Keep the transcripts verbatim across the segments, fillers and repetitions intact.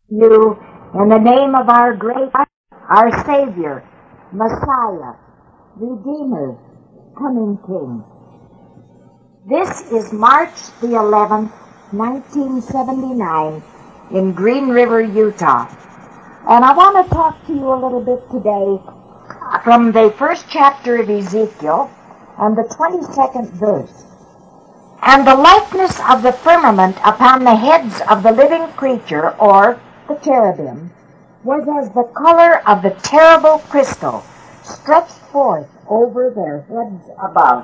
You, in the name of our great, our Savior, Messiah, Redeemer, coming King. This is March the eleventh, nineteen seventy-nine, in Green River, Utah. And I want to talk to you a little bit today from the first chapter of Ezekiel and the twenty-second verse. And the likeness of the firmament upon the heads of the living creature, or the cherubim, was as the color of the terrible crystal stretched forth over their heads above.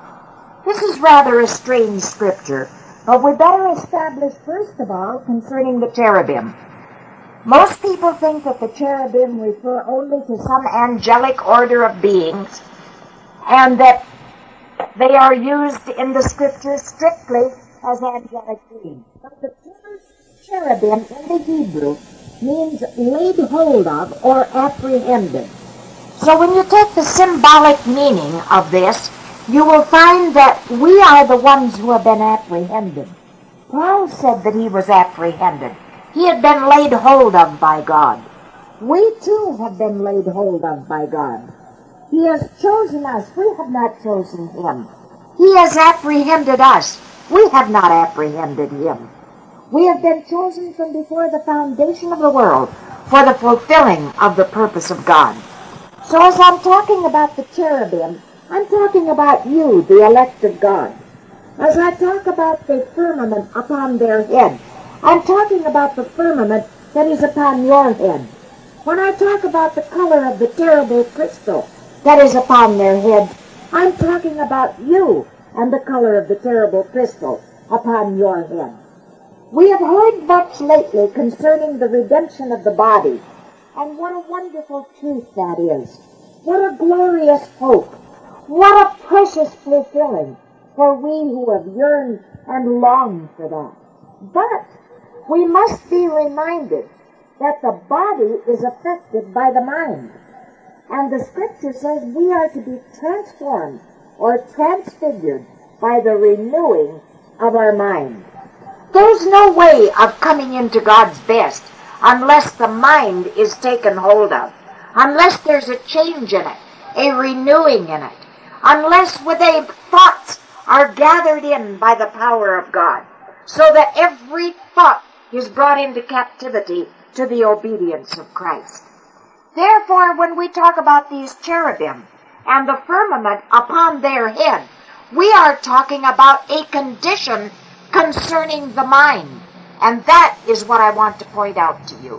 This is rather a strange scripture, but we better establish first of all concerning the cherubim. Most people think that the cherubim refer only to some angelic order of beings, and that they are used in the scripture strictly as angelic beings. But the term cherubim in the Hebrew means laid hold of or apprehended. So when you take the symbolic meaning of this, you will find that we are the ones who have been apprehended. Paul said that he was apprehended. He had been laid hold of by God. We too have been laid hold of by God. He has chosen us. We have not chosen him. He has apprehended us. We have not apprehended him. We have been chosen from before the foundation of the world for the fulfilling of the purpose of God. So as I'm talking about the cherubim, I'm talking about you, the elect of God. As I talk about the firmament upon their head, I'm talking about the firmament that is upon your head. When I talk about the color of the terrible crystal that is upon their head, I'm talking about you and the color of the terrible crystal upon your head. We have heard much lately concerning the redemption of the body, and what a wonderful truth that is. What a glorious hope. What a precious fulfilling for we who have yearned and longed for that. But we must be reminded that the body is affected by the mind. And the scripture says we are to be transformed or transfigured by the renewing of our mind. There's no way of coming into God's best unless the mind is taken hold of, unless there's a change in it, a renewing in it, unless with a thoughts are gathered in by the power of God, so that every thought is brought into captivity to the obedience of Christ. Therefore, when we talk about these cherubim and the firmament upon their head, we are talking about a condition concerning the mind. And that is what I want to point out to you.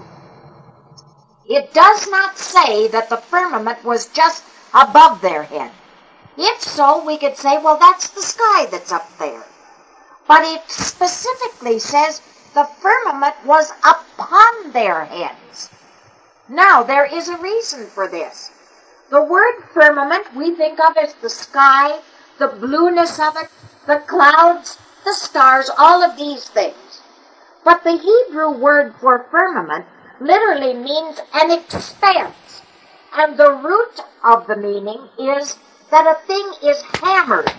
It does not say that the firmament was just above their head. If so, we could say, well, that's the sky that's up there. But it specifically says the firmament was upon their heads. Now, there is a reason for this. The word firmament we think of as the sky, the blueness of it, the clouds, the stars, all of these things. But the Hebrew word for firmament literally means an expanse. And the root of the meaning is that a thing is hammered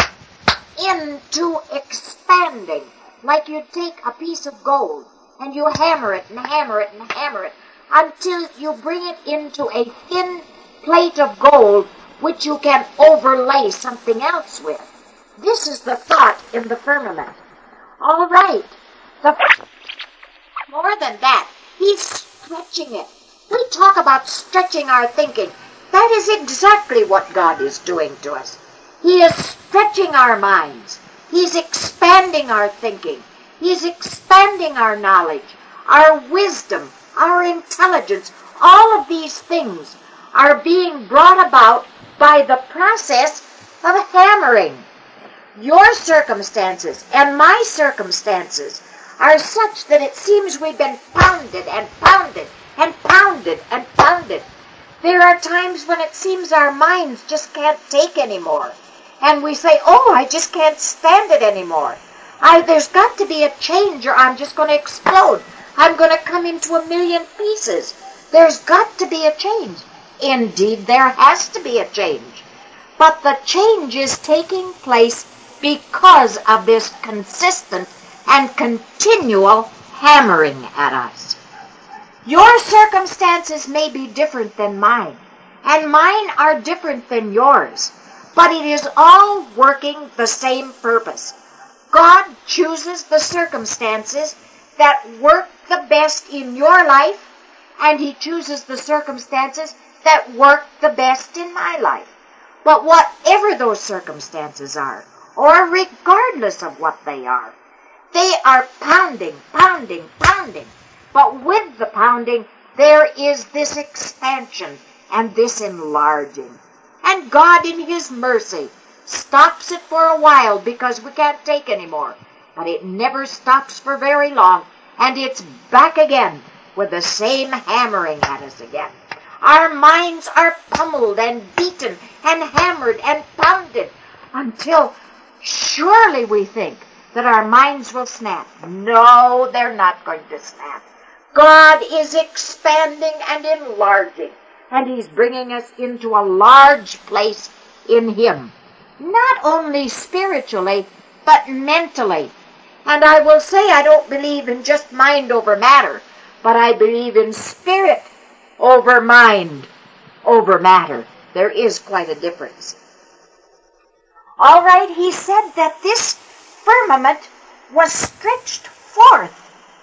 into expanding. Like you take a piece of gold and you hammer it and hammer it and hammer it until you bring it into a thin plate of gold which you can overlay something else with. This is the thought in the firmament. All right. The, more than that, he's stretching it. We talk about stretching our thinking. That is exactly what God is doing to us. He is stretching our minds. He's expanding our thinking. He's expanding our knowledge, our wisdom, our intelligence. All of these things are being brought about by the process of hammering. Your circumstances and my circumstances are such that it seems we've been pounded and pounded and pounded and pounded. There are times when it seems our minds just can't take anymore. And we say, oh, I just can't stand it anymore. I, there's got to be a change or I'm just going to explode. I'm going to come into a million pieces. There's got to be a change. Indeed, there has to be a change. But the change is taking place because of this consistent and continual hammering at us. Your circumstances may be different than mine, and mine are different than yours, but it is all working the same purpose. God chooses the circumstances that work the best in your life, and He chooses the circumstances that work the best in my life. But whatever those circumstances are, or regardless of what they are, they are pounding, pounding, pounding. But with the pounding, there is this expansion and this enlarging. And God, in His mercy, stops it for a while because we can't take any more. But it never stops for very long, and it's back again with the same hammering at us again. Our minds are pummeled and beaten and hammered and pounded until surely we think that our minds will snap. No, they're not going to snap. God is expanding and enlarging, and He's bringing us into a large place in Him. Not only spiritually, but mentally. And I will say I don't believe in just mind over matter, but I believe in spirit over mind over matter. There is quite a difference. All right, He said that this firmament was stretched forth.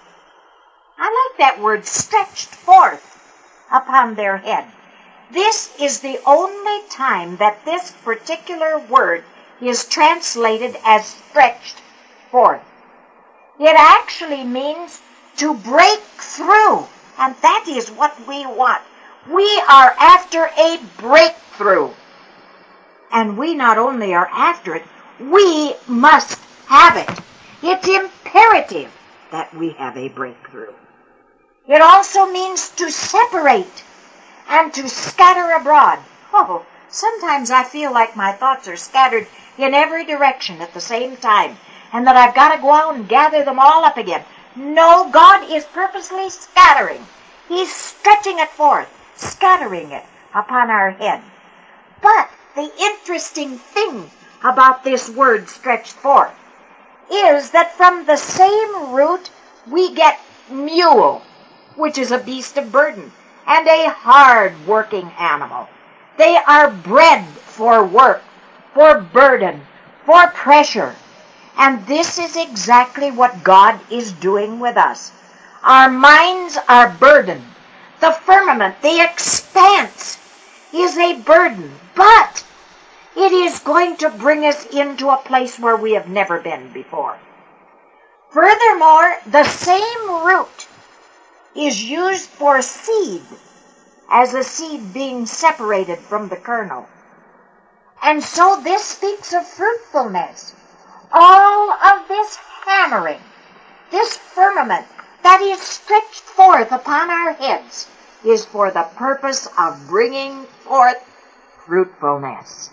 I like that word, stretched forth upon their head. This is the only time that this particular word is translated as stretched forth. It actually means to break through, and that is what we want. We are after a breakthrough. And we not only are after it, we must have it. It's imperative that we have a breakthrough. It also means to separate and to scatter abroad. Oh, sometimes I feel like my thoughts are scattered in every direction at the same time, and that I've got to go out and gather them all up again. No, God is purposely scattering. He's stretching it forth, scattering it upon our head. But the interesting thing about this word stretched forth is that from the same root we get mule, which is a beast of burden, and a hard-working animal. They are bred for work, for burden, for pressure. And this is exactly what God is doing with us. Our minds are burdened. The firmament, the expanse, is a burden, but it is going to bring us into a place where we have never been before. Furthermore, the same root is used for seed, as a seed being separated from the kernel. And so this speaks of fruitfulness. All of this hammering, this firmament that is stretched forth upon our heads, is for the purpose of bringing forth fruitfulness.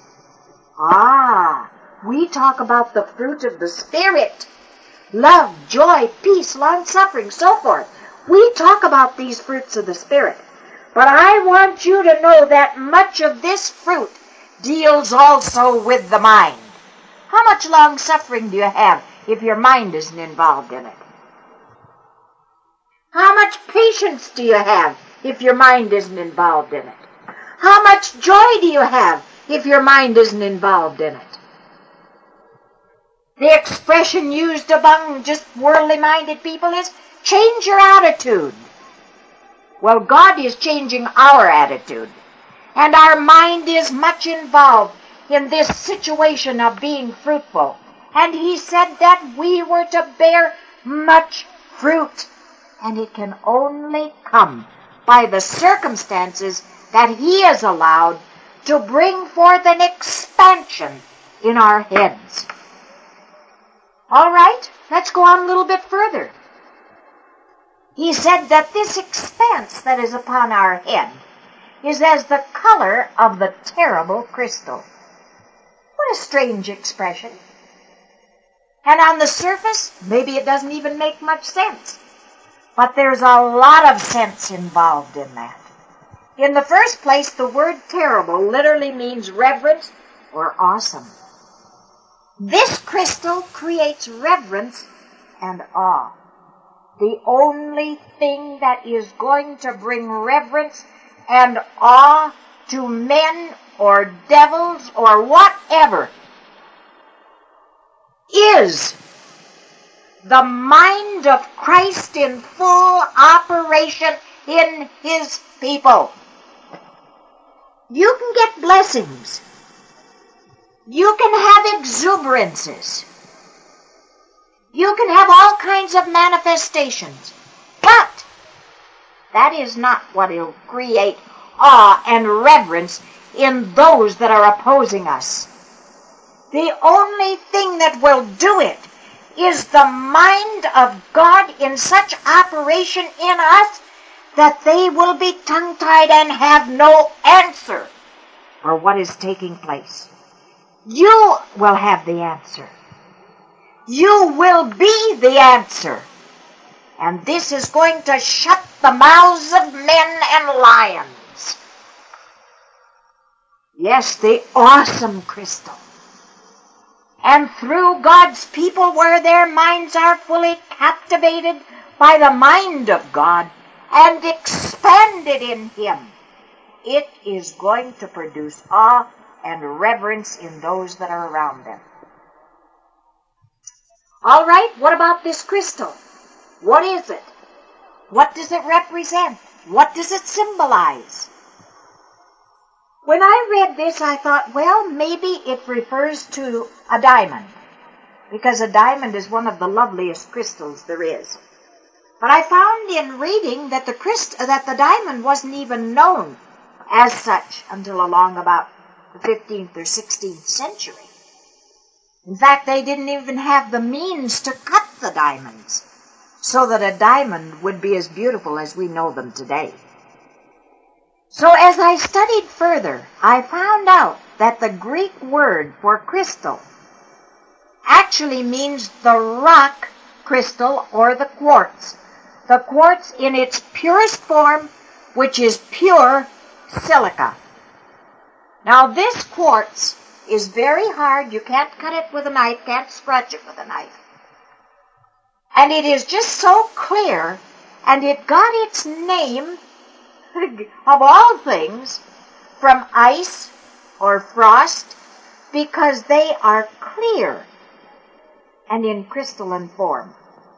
Ah, we talk about the fruit of the Spirit. Love, joy, peace, long-suffering, so forth. We talk about these fruits of the Spirit. But I want you to know that much of this fruit deals also with the mind. How much long-suffering do you have if your mind isn't involved in it? How much patience do you have if your mind isn't involved in it? How much joy do you have if your mind isn't involved in it? The expression used among just worldly-minded people is, change your attitude. Well, God is changing our attitude, and our mind is much involved in this situation of being fruitful. And He said that we were to bear much fruit, and it can only come by the circumstances that He has allowed to bring forth an expansion in our heads. All right, let's go on a little bit further. He said that this expanse that is upon our head is as the color of the terrible crystal. What a strange expression. And on the surface, maybe it doesn't even make much sense. But there's a lot of sense involved in that. In the first place, the word terrible literally means reverence or awesome. This crystal creates reverence and awe. the only thing that is going to bring reverence and awe to men or devils or whatever is the mind of Christ in full operation in His people. You can get blessings. You can have exuberances. You can have all kinds of manifestations. But that is not what will create awe and reverence in those that are opposing us. The only thing that will do it is the mind of God in such operation in us that they will be tongue-tied and have no answer for what is taking place. You will have the answer. You will be the answer. And this is going to shut the mouths of men and lions. Yes, the awesome crystal. And through God's people, where their minds are fully captivated by the mind of God and expanded in Him, it is going to produce awe and reverence in those that are around them. All right, what about this crystal? What is it? What does it represent? What does it symbolize? When I read this, I thought, well, maybe it refers to a diamond, because a diamond is one of the loveliest crystals there is. But I found in reading that the crystal, that the diamond wasn't even known as such until along about the fifteenth or sixteenth century. In fact, they didn't even have the means to cut the diamonds so that a diamond would be as beautiful as we know them today. So as I studied further, I found out that the Greek word for crystal actually means the rock crystal or the quartz. The quartz in its purest form, which is pure silica. Now this quartz is very hard. You can't cut it with a knife, can't scratch it with a knife. And it is just so clear, and it got its name, of all things, from ice or frost, because they are clear and in crystalline form.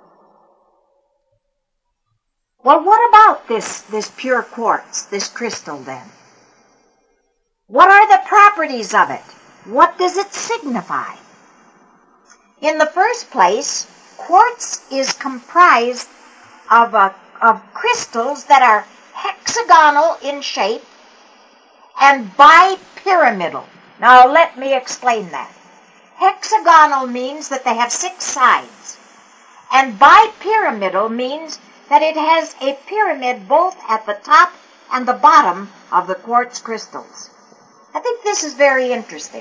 Well, what about this, this pure quartz, this crystal then? What are the properties of it? What does it signify? In the first place, quartz is comprised of, a, of crystals that are hexagonal in shape and bipyramidal. Now let me explain that. Hexagonal means that they have six sides, and bipyramidal means that it has a pyramid both at the top and the bottom of the quartz crystals. I think this is very interesting.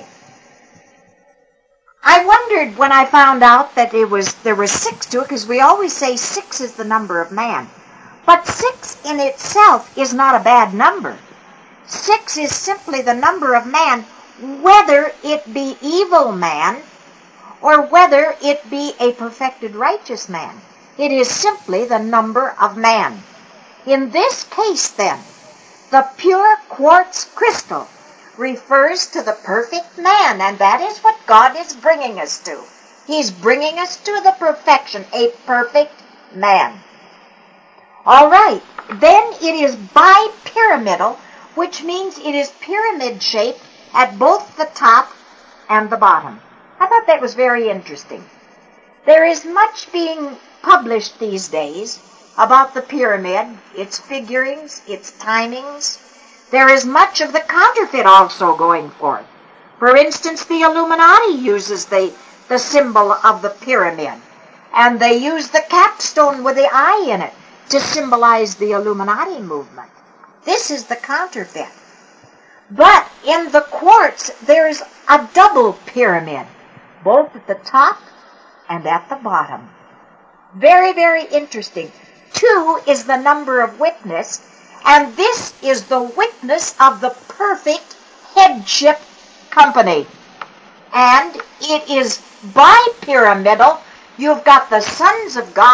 I wondered when I found out that it was there were six to it, because we always say six is the number of man. But six in itself is not a bad number. Six is simply the number of man, whether it be evil man or whether it be a perfected righteous man. It is simply the number of man. In this case, then, the pure quartz crystal refers to the perfect man, and that is what God is bringing us to. He's bringing us to the perfection, a perfect man. All right, then it is bipyramidal, which means it is pyramid-shaped at both the top and the bottom. I thought that was very interesting. There is much being published these days about the pyramid, its figurings, its timings. There is much of the counterfeit also going forth. For instance, the Illuminati uses the, the symbol of the pyramid, and they use the capstone with the eye in it to symbolize the Illuminati movement. This is the counterfeit. But in the quartz, there's a double pyramid, both at the top and at the bottom. Very, very interesting. Two is the number of witness, and this is the witness of the perfect headship company. And it is bipyramidal. You've got the sons of God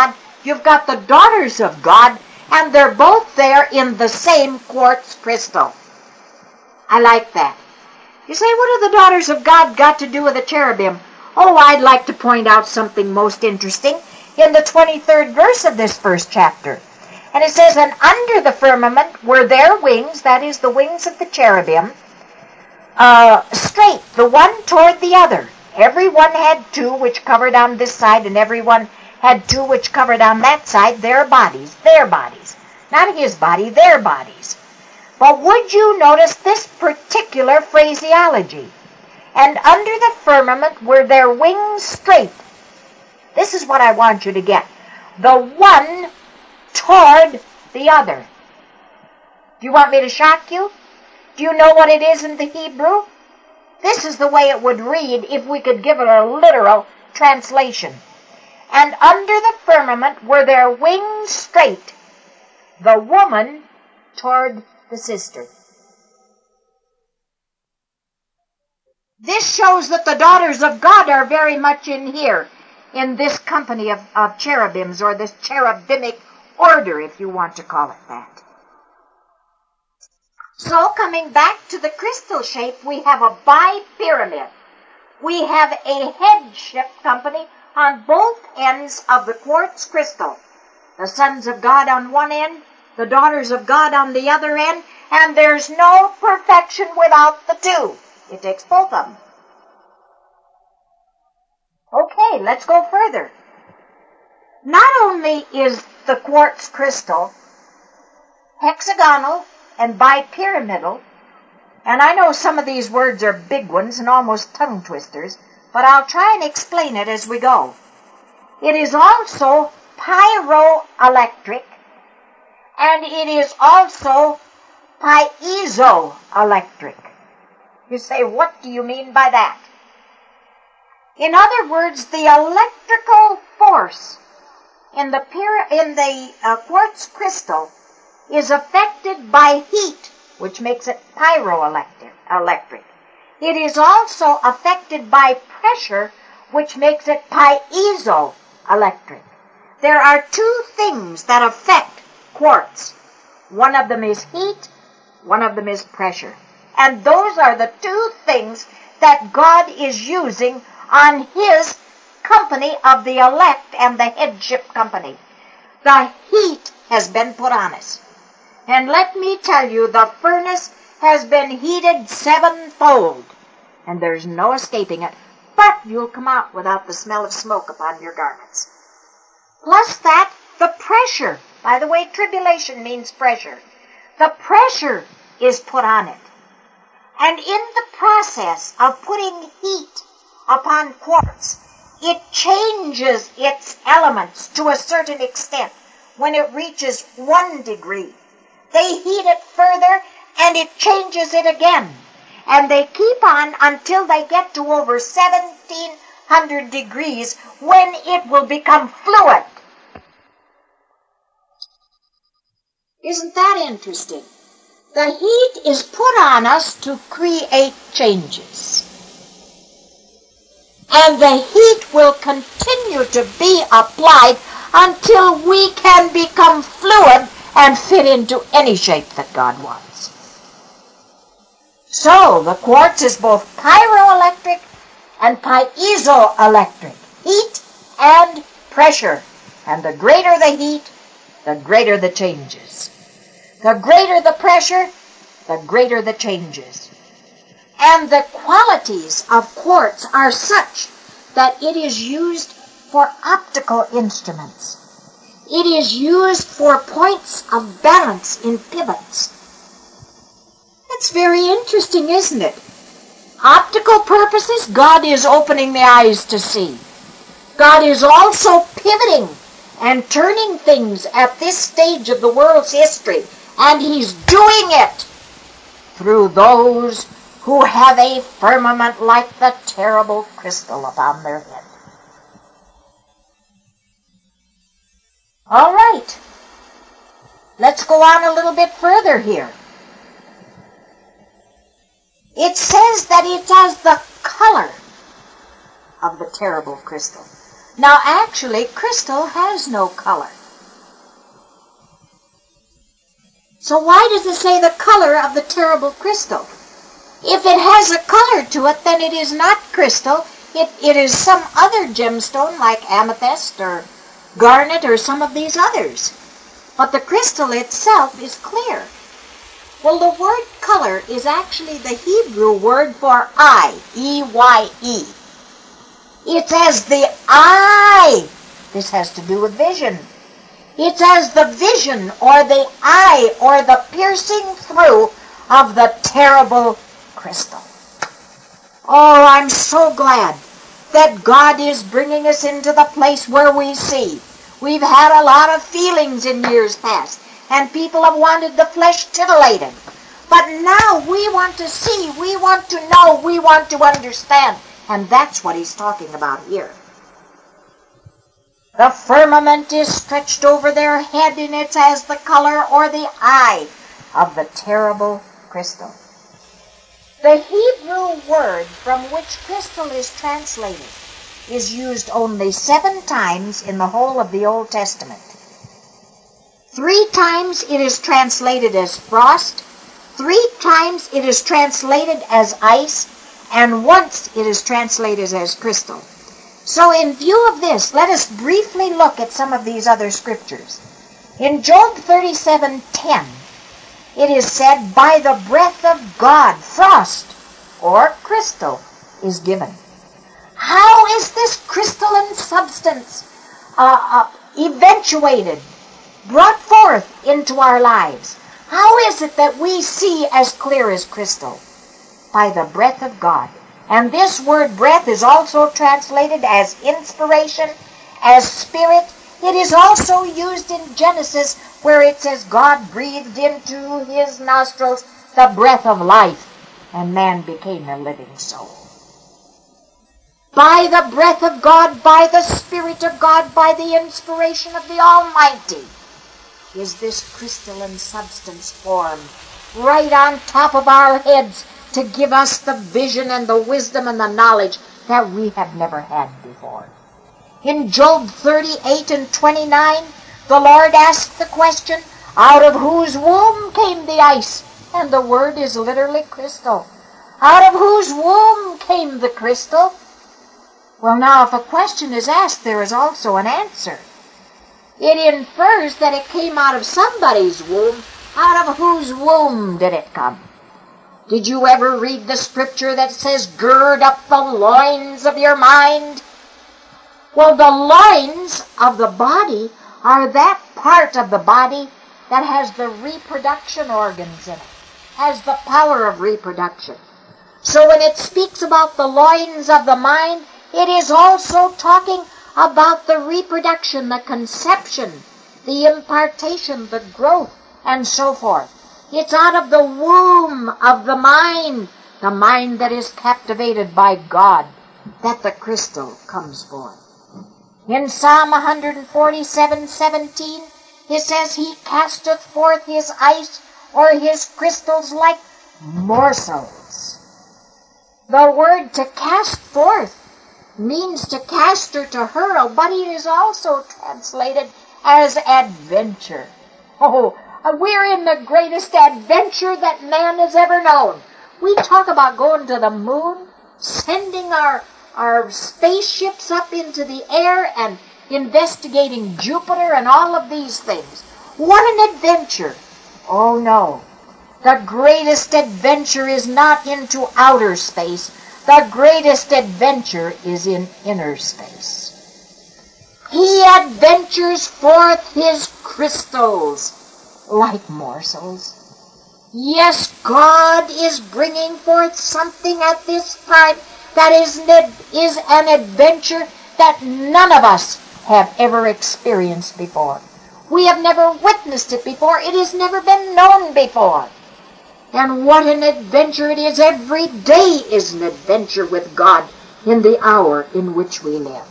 you've got the daughters of God, and they're both there in the same quartz crystal. I like that. You say, what have the daughters of God got to do with the cherubim? Oh, I'd like to point out something most interesting in the twenty-third verse of this first chapter. And it says, and under the firmament were their wings, that is the wings of the cherubim, uh, straight, the one toward the other. Every one had two which covered on this side, and every one had two which covered on that side, their bodies, their bodies. Not his body, their bodies. But would you notice this particular phraseology? And under the firmament were their wings straight. This is what I want you to get. The one toward the other. Do you want me to shock you? Do you know what it is in the Hebrew? This is the way it would read if we could give it a literal translation. And under the firmament were their wings straight, the woman toward the sister. This shows that the daughters of God are very much in here, in this company of, of cherubims, or this cherubimic order, if you want to call it that. So, coming back to the crystal shape, we have a bipyramid. We have a headship company on both ends of the quartz crystal. The sons of God on one end, the daughters of God on the other end, and there's no perfection without the two. It takes both of them. Okay, let's go further. Not only is the quartz crystal hexagonal and bipyramidal, and I know some of these words are big ones and almost tongue twisters, but I'll try and explain it as we go. It is also pyroelectric, and it is also piezoelectric. You say, what do you mean by that? In other words, the electrical force in the, in the uh, quartz crystal is affected by heat, which makes it pyroelectric. It is also affected by pressure, which makes it piezoelectric. There are two things that affect quartz. One of them is heat, one of them is pressure. And those are the two things that God is using on his company of the elect and the headship company. The heat has been put on us. And let me tell you, the furnace has been heated sevenfold, and there's no escaping it. But you'll come out without the smell of smoke upon your garments. Plus that, the pressure. By the way, tribulation means pressure. The pressure is put on it. And in the process of putting heat upon quartz, it changes its elements to a certain extent. When it reaches one degree, they heat it further and it changes it again. And they keep on until they get to over seventeen hundred degrees, when it will become fluid. Isn't that interesting? The heat is put on us to create changes. And the heat will continue to be applied until we can become fluid and fit into any shape that God wants. So, the quartz is both pyroelectric and piezoelectric. Heat and pressure. And the greater the heat, the greater the changes. The greater the pressure, the greater the changes. And the qualities of quartz are such that it is used for optical instruments. It is used for points of balance in pivots. It's very interesting, isn't it? Optical purposes, God is opening the eyes to see. God is also pivoting and turning things at this stage of the world's history, and he's doing it through those who have a firmament like the terrible crystal upon their head. All right, let's go on a little bit further here. It says that it has the color of the terrible crystal. Now, actually, crystal has no color. So why does it say the color of the terrible crystal? If it has a color to it, then it is not crystal. It, it is some other gemstone like amethyst or garnet or some of these others. But the crystal itself is clear. Well, the word color is actually the Hebrew word for eye, E Y E. It's as the eye. This has to do with vision. It's as the vision or the eye or the piercing through of the terrible crystal. Oh, I'm so glad that God is bringing us into the place where we see. We've had a lot of feelings in years past, and people have wanted the flesh titillated. But now we want to see, we want to know, we want to understand. And that's what he's talking about here. The firmament is stretched over their head, and it's as the color or the eye of the terrible crystal. The Hebrew word from which crystal is translated is used only seven times in the whole of the Old Testament. Three times it is translated as frost, three times it is translated as ice, and once it is translated as crystal. So in view of this, let us briefly look at some of these other scriptures. In Job thirty-seven ten, it is said, by the breath of God, frost or crystal is given. How is this crystalline substance uh, uh, eventuated, brought forth into our lives? How is it that we see as clear as crystal? By the breath of God. And this word breath is also translated as inspiration, as spirit. It is also used in Genesis where it says God breathed into his nostrils the breath of life, and man became a living soul. By the breath of God, by the Spirit of God, by the inspiration of the Almighty, is this crystalline substance formed right on top of our heads to give us the vision and the wisdom and the knowledge that we have never had before. In Job thirty-eight and twenty-nine, the Lord asked the question, out of whose womb came the ice? And the word is literally crystal. Out of whose womb came the crystal? Well, now, if a question is asked, there is also an answer. It infers that it came out of somebody's womb. Out of whose womb did it come? Did you ever read the scripture that says, gird up the loins of your mind? Well, the loins of the body are that part of the body that has the reproduction organs in it, has the power of reproduction. So when it speaks about the loins of the mind, it is also talking about the reproduction, the conception, the impartation, the growth, and so forth. It's out of the womb of the mind, the mind that is captivated by God, that the crystal comes forth. In Psalm one forty-seven seventeen, it says, he casteth forth his ice or his crystals like morsels. The word to cast forth means to cast or to hurl, but it is also translated as adventure. Oh, we're in the greatest adventure that man has ever known. We talk about going to the moon, sending our, our spaceships up into the air and investigating Jupiter and all of these things. What an adventure. Oh no. The greatest adventure is not into outer space. The greatest adventure is in inner space. He adventures forth his crystals like morsels. Yes, God is bringing forth something at this time that is, is an adventure that none of us have ever experienced before. We have never witnessed it before. It has never been known before. And what an adventure it is. Every day is an adventure with God in the hour in which we live.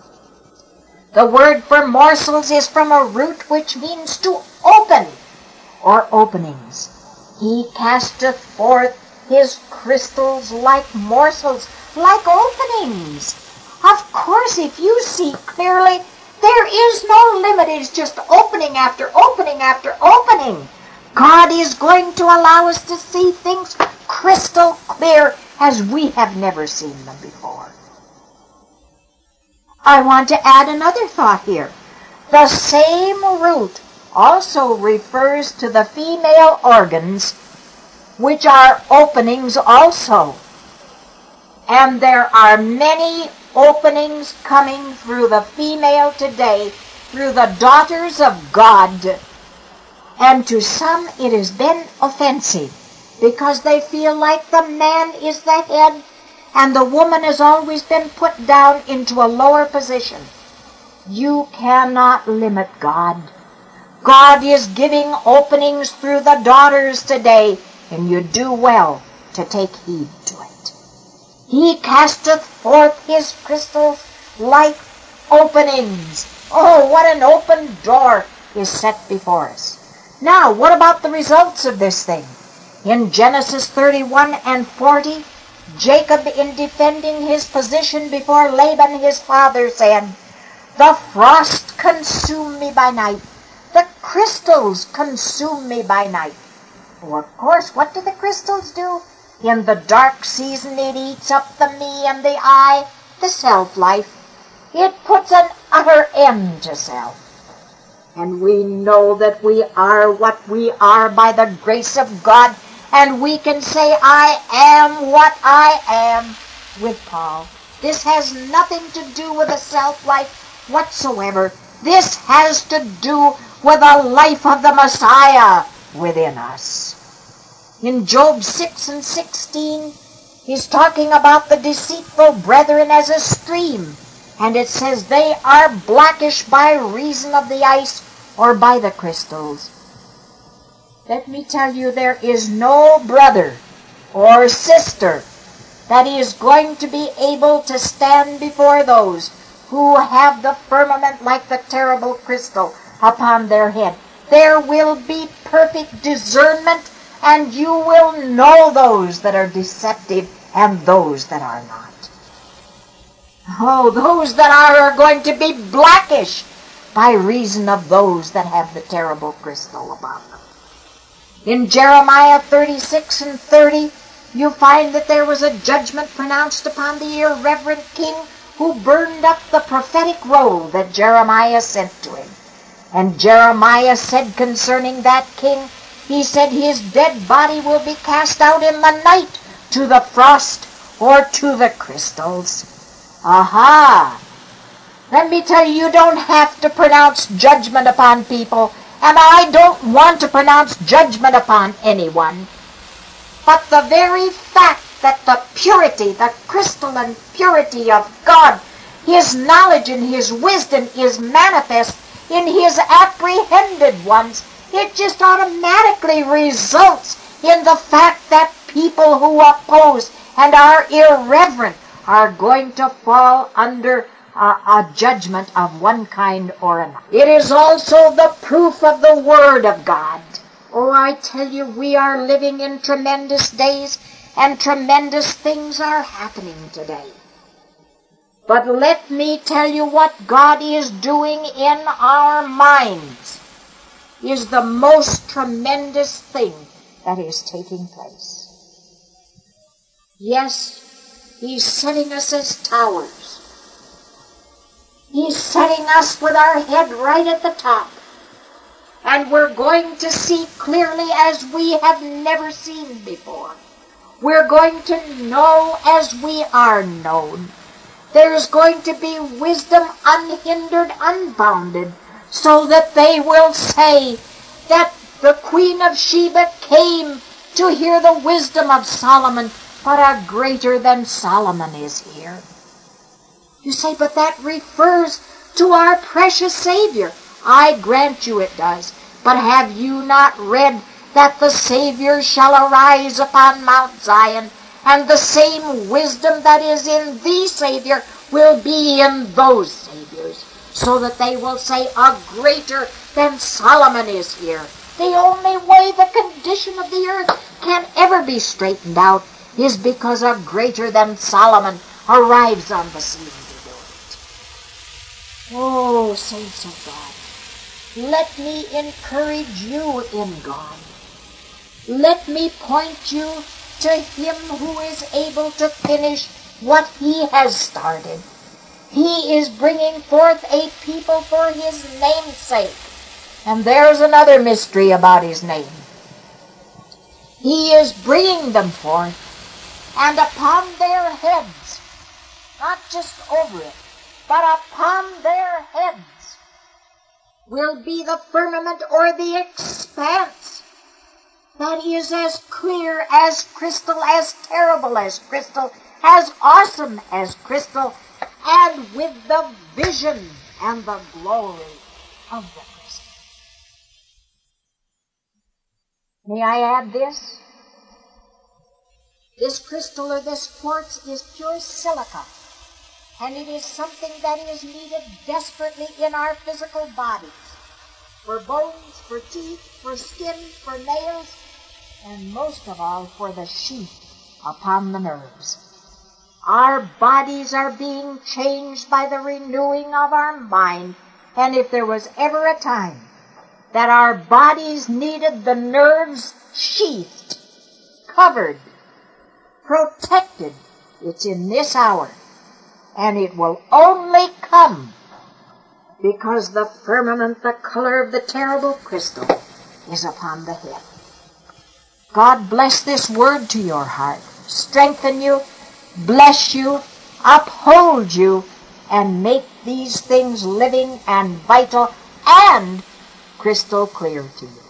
The word for morsels is from a root which means to open or openings. He casteth forth his crystals like morsels, like openings. Of course, if you see clearly, there is no limit. It is just opening after opening after opening. God is going to allow us to see things crystal clear as we have never seen them before. I want to add another thought here. The same root also refers to the female organs, which are openings also. And there are many openings coming through the female today, through the daughters of God. And to some it has been offensive, because they feel like the man is the head and the woman has always been put down into a lower position. You cannot limit God. God is giving openings through the daughters today, and you do well to take heed to it. He casteth forth his crystals like openings. Oh, what an open door is set before us. Now, what about the results of this thing? In Genesis thirty-one and forty, Jacob, in defending his position before Laban his father, said, "The frost consumed me by night. The crystals consume me by night." Well, of course, what do the crystals do? In the dark season, it eats up the me and the I, the self-life. It puts an utter end to self. And we know that we are what we are by the grace of God, and we can say, "I am what I am," with Paul. This has nothing to do with a self-life whatsoever. This has to do with the life of the Messiah within us. In Job six and sixteen, he's talking about the deceitful brethren as a stream. And it says they are blackish by reason of the ice or by the crystals. Let me tell you, there is no brother or sister that is going to be able to stand before those who have the firmament like the terrible crystal upon their head. There will be perfect discernment, and you will know those that are deceptive and those that are not. Oh, those that are are going to be blackish by reason of those that have the terrible crystal upon them. In Jeremiah thirty-six and thirty, you find that there was a judgment pronounced upon the irreverent king who burned up the prophetic roll that Jeremiah sent to him. And Jeremiah said concerning that king, he said, "His dead body will be cast out in the night to the frost or to the crystals." Aha! Let me tell you, you don't have to pronounce judgment upon people, and I don't want to pronounce judgment upon anyone. But the very fact that the purity, the crystalline purity of God, his knowledge and his wisdom is manifest in his apprehended ones, it just automatically results in the fact that people who oppose and are irreverent are going to fall under a, a judgment of one kind or another. It is also the proof of the Word of God. Oh, I tell you, we are living in tremendous days, and tremendous things are happening today. But let me tell you, what God is doing in our minds is the most tremendous thing that is taking place. Yes, he's setting us as towers. He's setting us with our head right at the top. And we're going to see clearly as we have never seen before. We're going to know as we are known. There's going to be wisdom unhindered, unbounded, so that they will say that the Queen of Sheba came to hear the wisdom of Solomon, but a greater than Solomon is here. You say, but that refers to our precious Savior. I grant you it does. But have you not read that the Savior shall arise upon Mount Zion, and the same wisdom that is in the Savior will be in those Saviors, so that they will say, a greater than Solomon is here. The only way the condition of the earth can ever be straightened out is because a greater than Solomon arrives on the scene to do it. Oh, saints of God, let me encourage you in God. let me point you to him who is able to finish what he has started. He is bringing forth a people for his name's sake. And there's another mystery about his name. He is bringing them forth, and upon their heads, not just over it, but upon their heads, will be the firmament or the expanse that is as clear as crystal, as terrible as crystal, as awesome as crystal, and with the vision and the glory of the crystal. May I add this? This crystal or this quartz is pure silica, and it is something that is needed desperately in our physical bodies, for bones, for teeth, for skin, for nails, and most of all for the sheath upon the nerves. Our bodies are being changed by the renewing of our mind, and if there was ever a time that our bodies needed the nerves sheathed, covered, protected, it's in this hour. And it will only come because the firmament, the color of the terrible crystal, is upon the head. God bless this word to your heart, strengthen you, bless you, uphold you, and make these things living and vital and crystal clear to you.